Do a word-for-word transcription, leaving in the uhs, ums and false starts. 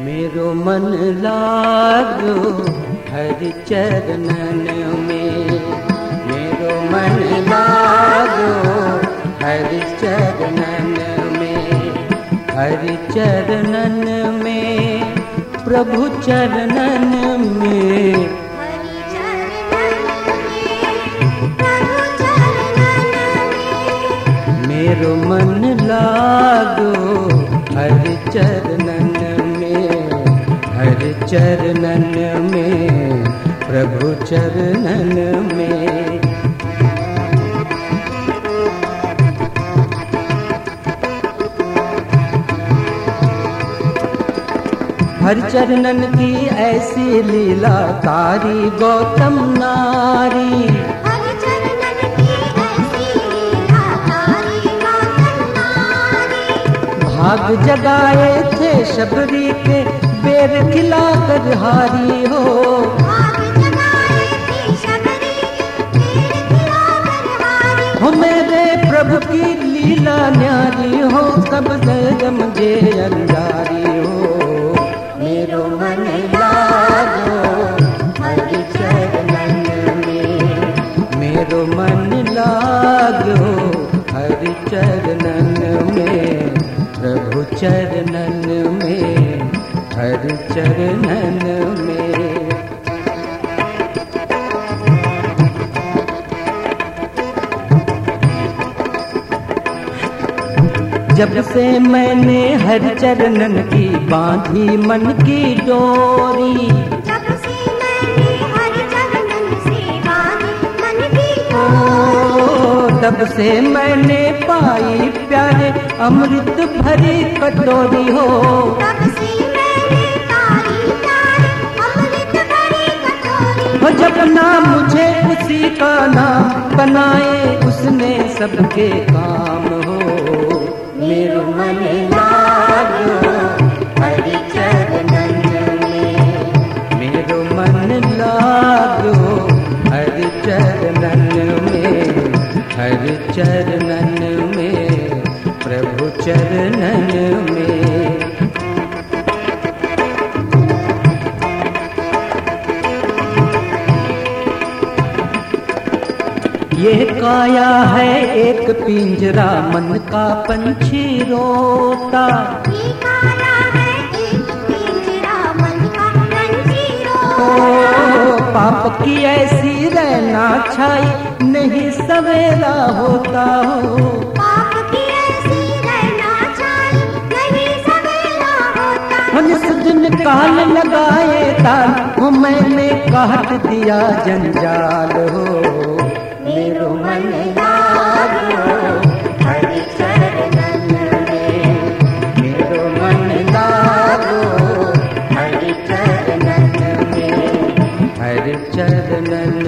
मेरो मन लागो हरि चरणन में, मेरो मन लागो हरि चरणन में, हरि चरणन में, प्रभु चरणन में, हरि चरणन में, प्रभु चरणन में। मेरो मन लागो हरि चरणन में, हरि चरणन में, प्रभु चरणन में। हरि चरणन की ऐसी लीला कारी गौतम नारी, हरि चरणन की ऐसी लीला कारी गौतम नारी। भाग जगाए थे शबरी के बेर खिलाकर हारी हो, भाग जगाए थे शबरी के बेर खिलाकर हारी। हो मेरे प्रभु की लीला न्यारी हो, सब जग मुझे अंजारी हो। मेरो मन लागो हरि चरणन में, मेरो मन लागो हरि चरणन में, प्रभु चरणन में, हरि चरणन में। जब से मैंने हरि चरणन की बांधी मन की डोरी, जब से मैंने हरि चरणन से बांधी मन की डोरी, तब से मैंने पाई प्यारे अमृत भरी कटोरी हो, तब से मैंने पाई प्यारे अमृत भरी कटोरी। हो जपना मुझे उसी का नाम, बनाए उसने सबके काम हो। मेरो मन लागो हरि चरणन में, मेरो मन लागो हरि चरणन में, हरि चरणन में, प्रभु चरणन में। ये काया है एक पिंजरा, मन का पंछी रोता, ये काया है एक पिंजरा, मन का पंछी रोता। ओ पाप की ऐसी रहना छाई, नहीं सवेरा होता हो, पाप की ऐसी रहना छाई, नहीं सवेरा होता। हम इस दिन काल लगाए ताल, हो मैंने काट दिया जंजाल हो। मेरो मन लागो हरि चरणन में, मेरो मन लागो हरि चरणन में, हरि चरणन